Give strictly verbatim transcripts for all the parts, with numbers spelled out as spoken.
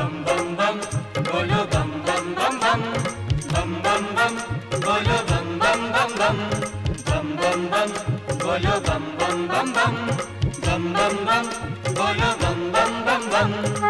बम बम बम बोलो बम बम बम बम बम बम बम बोलो बम बम बम बम बम बम बम बोलो बम बम बम बम बम बम बम बोलो बम बम बम बम।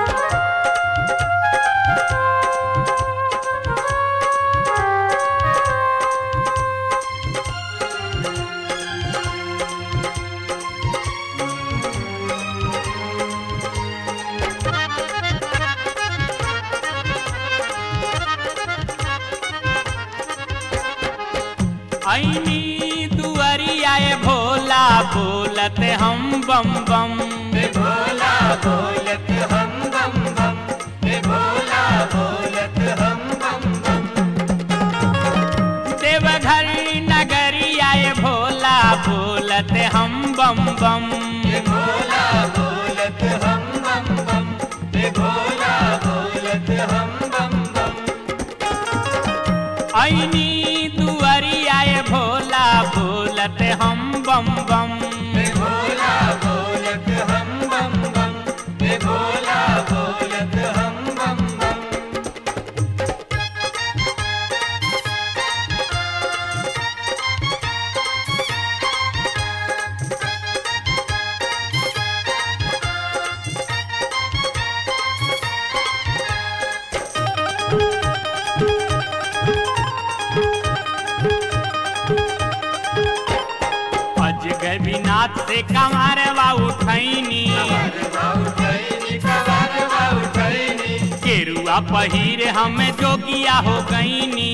ऐनी दुआरियाए भोला बोलत हम बम बम। हे भोला बोलत हम बम बम, हे भोला बोलत हम बम बम। देवघर नगरियाए भोला बोलत हम बम बम। हे भोला बोलत हम बम बम, हे भोला बोलत हम बम बम। ऐनी दुआरियाए भोला बोलत हम बम बम। हे भोला बोलत हम बम बम, हे भोला बोलत हम बम बम। अजगबीनाथ से कंवरवा उठैनी, केरुआ पहिरे हमें जोगिया हो गईनी।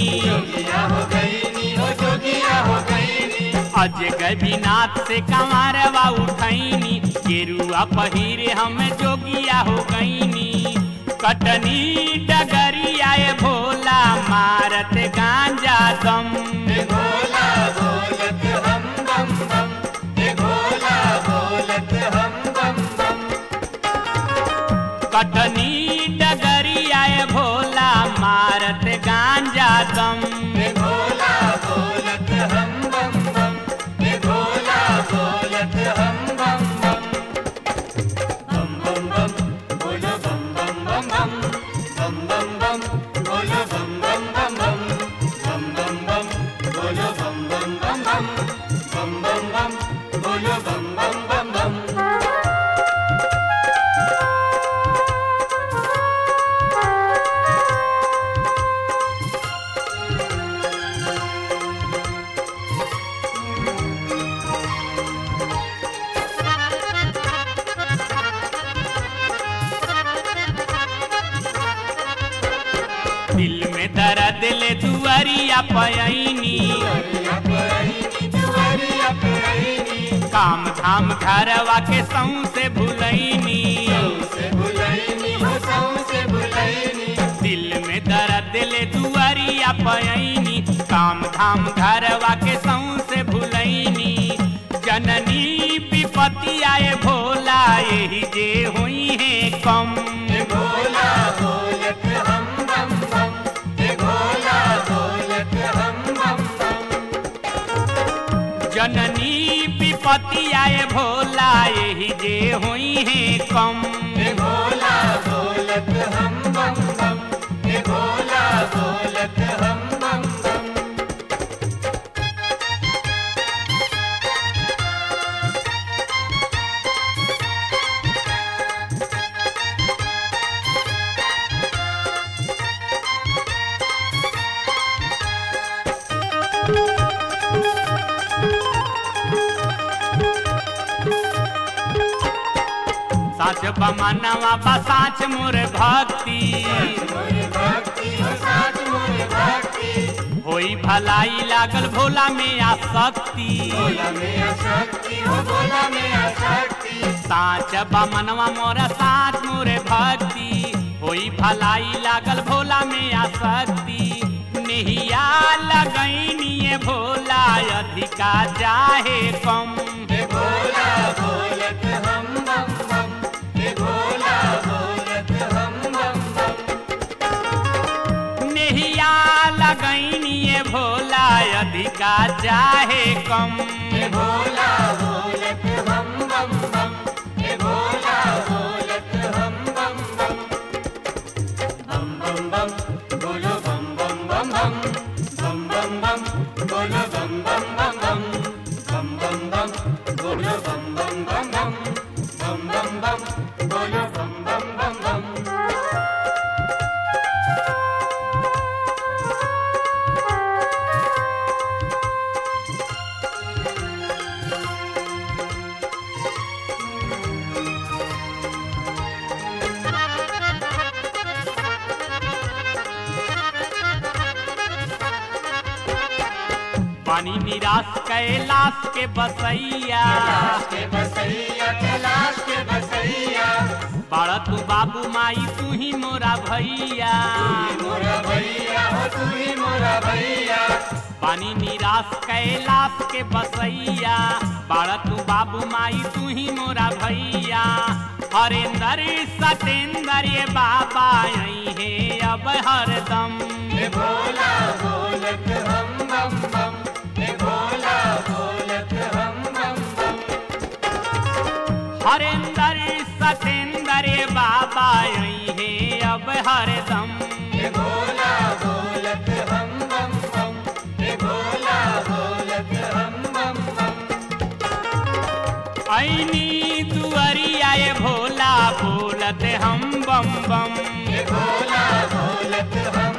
अजगबीनाथ से कंवरवा उठैनी, केरुआ पहिरे हमें जोगिया हो गईनी। कटनी डगरियाए भोला मारत गांजा दम। हे भोला बोलत हम बम बम, हे भोला बोलत हम बम बम। कटनी डगरियाए भोला मारत गांजा दम। हे भोला बोलत हम बम बम, हे भोला बोलत हम बम बम। बम बम बम बोलो बम बम बम बम, बम बम बम बोलो बम बम बम बम, बम बम बम बोलो बम बम बम बम, बम बम बम बोलो बम बम बम बम। दिल में दर्द ले दुआरिया पयनी, काम धाम घरवा के सौ से भुलैनी। दिल में दर्द ले दुआरिया पयनी, काम धाम घरवा के सौ से भुलैनी। जननी विपत्ति आए भोला यही जे हुई है कम। हे भोला बोलत हम बम बम, हे भोला बोलत हम बम बम। जननी विपत्ति आए भोला यही जे हुई है कम। हे भोला बोलत हम बम बम, हे भोला बोलत हम बम बम। साच बमनवा बा साच मोर भक्ति, होई भलाई लागल भोला में आसक्ति। साच बमनवा मोरा साच मोर भक्ति, होई भलाई लागल भोला में आसक्ति। नेहिया लगैनी भोला अधिका चाहे कम। हे भोला बोलत हम बम बम, हे भोला बोलत हम बम बम। नेहिया लगैनी भोला अधिका चाहे कम। हे भोला बोलत हम बम बम, हे भोला बोलत हम बम बम। पानी निराश कैलाश के बसैया कैलाश के बसैया कैलाश के बसैया बड़ा तू बाबू माई तू ही मोरा भैया तू ही मोरा भैया हो तू ही मोरा भैया पानी निराश कैलाश के बसैया बड़ा तू बाबू माई तू ही मोरा भैया हरेंद्र सतेंद्र ये बाबा यही है अब हरदम हे भोला बोलत हम बम बम हे भोला बोलत हम बम बम हरेंद्र सतेंद्र ये बाबा यही है अब हरदम हे भोला बोलत हम बम बम हे भोला बोलत हम बम बम ऐनी दुआरिया ये भोला बोलत हम बम बम हे भोला बोलत हम